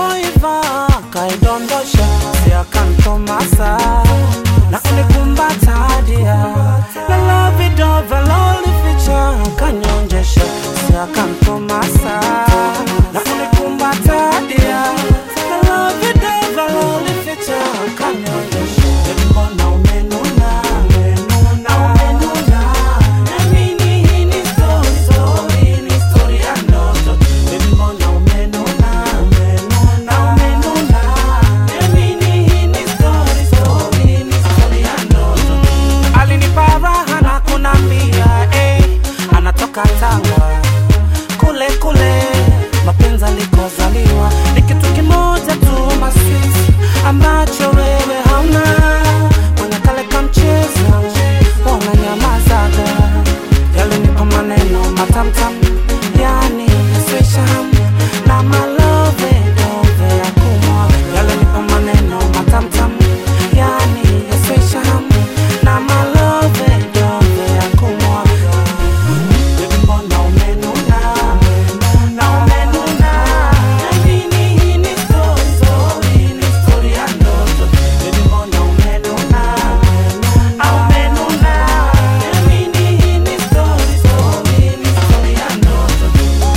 ilivyoiva kaidondosha, siakantomasa na kunikumbata dia. La love dove lolificha kanyonjesha, siakantomasa na kunikumbata dia. La love dove lolificha kanyonjesha. Mbona umenuna, umenuna, na mimi hii ni story ya ndoto. Mbona umenuna, umenuna, na mimi hii ni story ya ndoto. Alinipa raha na kunambia, anatoka Tanga kule mapenzi alikozaliwa ni kitu kimoja tu maswisi ambacho wewe hauna. Mwenye kale kamcheza unanyamazaga, yalinipa maneno matamtam, yani swisham na malove dove ya kumwa. Yalinipa maneno matamtam, yani swisham na malove dove ya kumwa. Mbona umenuna, umenuna, na mimi hii ni story ya ndoto. Mbona umenuna, umenuna, na mimi hii ni story ya ndoto.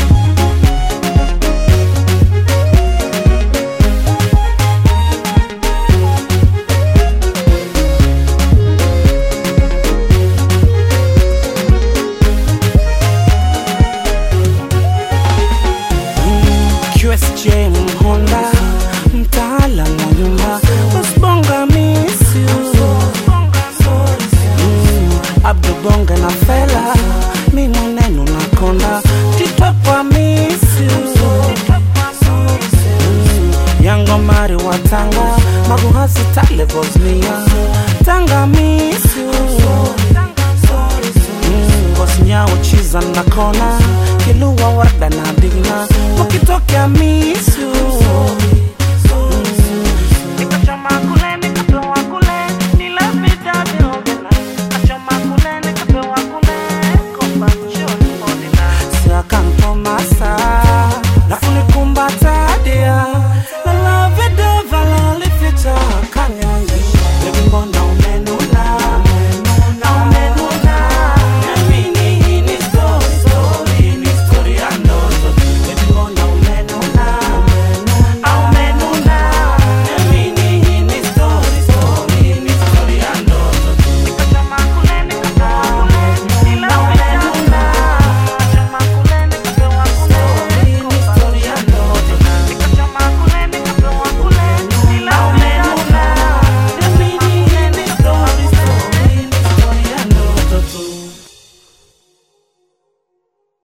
QSJ Honda, mtaalamu wa nyumba, Usbonga miss you. Abdu Bonga na Fela, mi mwenenu na konda, Titopwa miss you. Yango Mari wa Tanga, Maguhazi Tale Bosnia, Tanga miss you. Bosnia uchiza na kona, Kilua Warda na Digna, wakitokea miss you.